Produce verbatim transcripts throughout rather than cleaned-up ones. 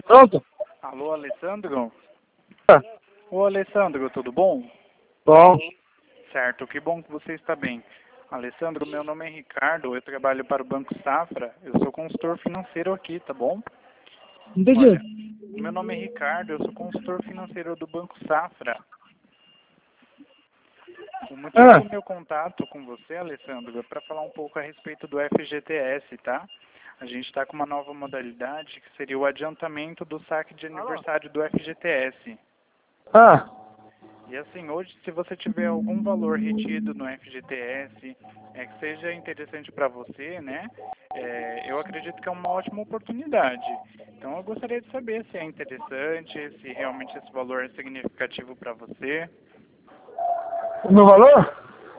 Pronto? Alô, Alessandro? É. Ô, Alessandro, tudo bom? Bom. Certo, que bom que você está bem. Alessandro, meu nome é Ricardo, eu trabalho para o Banco Safra, eu sou consultor financeiro aqui, tá bom? Entendi. Olha, meu nome é Ricardo, eu sou consultor financeiro do Banco Safra. O motivo Ah, do meu contato com você, Alessandro, é para falar um pouco a respeito do F G T S, tá? A gente está com uma nova modalidade que seria o adiantamento do saque de aniversário do F G T S. ah, E assim, hoje, se você tiver algum valor retido no F G T S, é, que seja interessante para você, né? É, eu acredito que é uma ótima oportunidade. Então, eu gostaria de saber se é interessante, se realmente esse valor é significativo para você. o meu valor?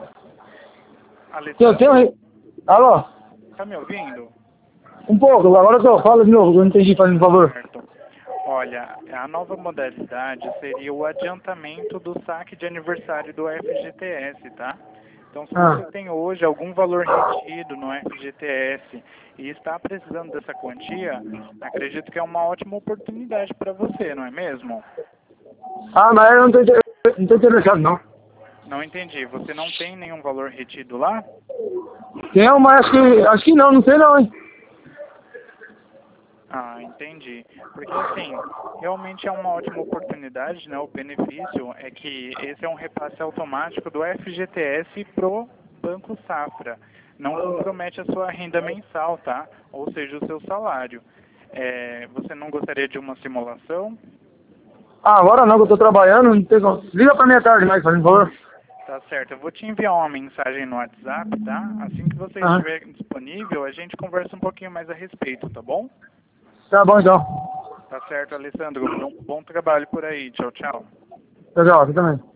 Eu tenho... Alessandro, re- Alô? tá me ouvindo? Um pouco, agora que eu falo de novo, eu não entendi, fazendo favor. Certo. Olha, a nova modalidade seria o adiantamento do saque de aniversário do F G T S, tá? Então, se você Ah, tem hoje algum valor retido no F G T S e está precisando dessa quantia, acredito que é uma ótima oportunidade para você, não é mesmo? ah mas eu não tô, inter- não tô interessado, não. Não entendi. Você não tem nenhum valor retido lá? Tenho, mas acho que, acho que não, não sei não, hein. Ah, entendi. Porque assim, realmente é uma ótima oportunidade, né? O benefício é que esse é um repasse automático do F G T S pro Banco Safra. Não compromete a sua renda mensal, tá? Ou seja, o seu salário. É, você não gostaria de uma simulação? Ah, agora não, que eu tô trabalhando, não tem como. Liga pra minha tarde mais, fazendo favor. Tá certo. Eu vou te enviar uma mensagem no WhatsApp, tá? Assim que você Ah, estiver disponível, a gente conversa um pouquinho mais a respeito, tá bom? tá bom então. Tá certo, Alessandro. Bom, bom trabalho por aí. Tchau, tchau. Legal, aqui também.